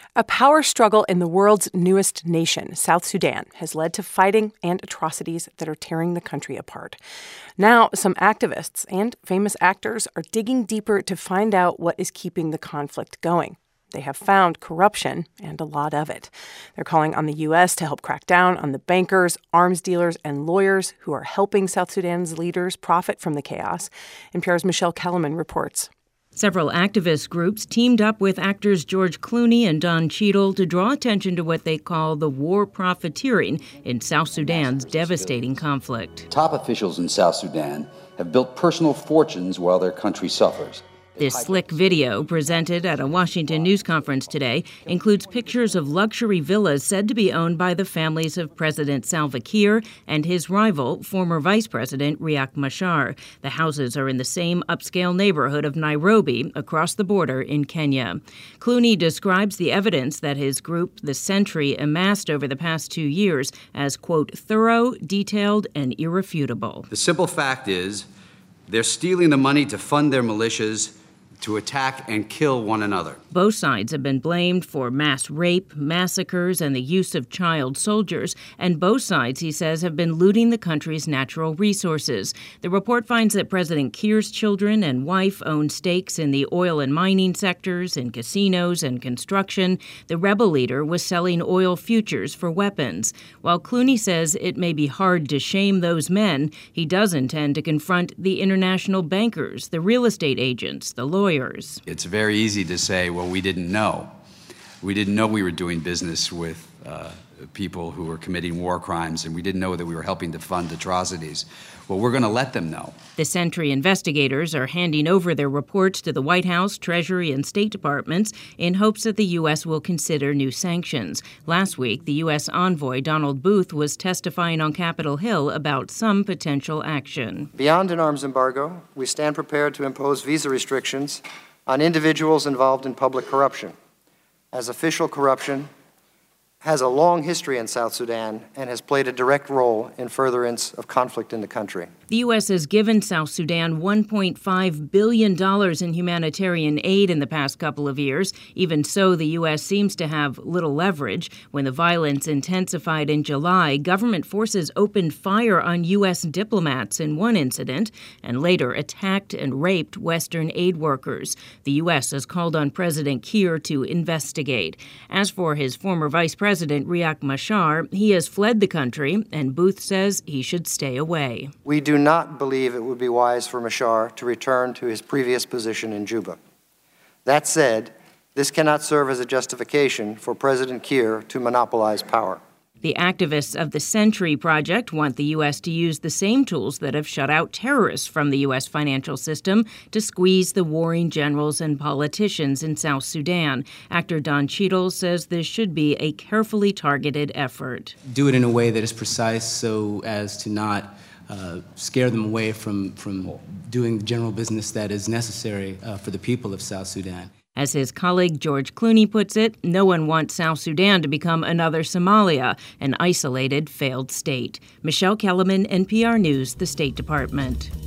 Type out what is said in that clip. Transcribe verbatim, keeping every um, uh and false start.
A power struggle in the world's newest nation, South Sudan, has led to fighting and atrocities that are tearing the country apart. Now, some activists and famous actors are digging deeper to find out what is keeping the conflict going. They have found corruption, and a lot of it. They're calling on the U S to help crack down on the bankers, arms dealers, and lawyers who are helping South Sudan's leaders profit from the chaos. N P R's Michelle Kellerman reports. Several activist groups teamed up with actors George Clooney and Don Cheadle to draw attention to what they call the war profiteering in South Sudan's devastating conflict. Top officials in South Sudan have built personal fortunes while their country suffers. This slick video, presented at a Washington news conference today, includes pictures of luxury villas said to be owned by the families of President Salva Kiir and his rival, former Vice President Riek Machar. The houses are in the same upscale neighborhood of Nairobi, across the border in Kenya. Clooney describes the evidence that his group, The Sentry, amassed over the past two years as, quote, thorough, detailed, and irrefutable. The simple fact is, they're stealing the money to fund their militias, to attack and kill one another. Both sides have been blamed for mass rape, massacres, and the use of child soldiers. And both sides, he says, have been looting the country's natural resources. The report finds that President Kiir's children and wife own stakes in the oil and mining sectors, in casinos and construction. The rebel leader was selling oil futures for weapons. While Clooney says it may be hard to shame those men, he does intend to confront the international bankers, the real estate agents, the lawyers. Lawyers. It's very easy to say, well, we didn't know. We didn't know we were doing business with uh, people who were committing war crimes, and we didn't know that we were helping to fund atrocities. Well, we're going to let them know. The Sentry investigators are handing over their reports to the White House, Treasury, and State Departments in hopes that the U S will consider new sanctions. Last week, the U S envoy Donald Booth was testifying on Capitol Hill about some potential action. Beyond an arms embargo, we stand prepared to impose visa restrictions on individuals involved in public corruption, as official corruption has a long history in South Sudan and has played a direct role in furtherance of conflict in the country. The U S has given South Sudan one point five billion dollars in humanitarian aid in the past couple of years. Even so, the U S seems to have little leverage. When the violence intensified in July, government forces opened fire on U S diplomats in one incident and later attacked and raped Western aid workers. The U S has called on President Kiir to investigate. As for his former vice president, President Riek Machar, he has fled the country, and Booth says he should stay away. We do not believe it would be wise for Machar to return to his previous position in Juba. That said, this cannot serve as a justification for President Kiir to monopolize power. The activists of the Sentry Project want the U S to use the same tools that have shut out terrorists from the U S financial system to squeeze the warring generals and politicians in South Sudan. Actor Don Cheadle says this should be a carefully targeted effort. Do it in a way that is precise so as to not uh, scare them away from, from doing the general business that is necessary uh, for the people of South Sudan. As his colleague George Clooney puts it, no one wants South Sudan to become another Somalia, an isolated, failed state. Michelle Kellerman, N P R News, the State Department.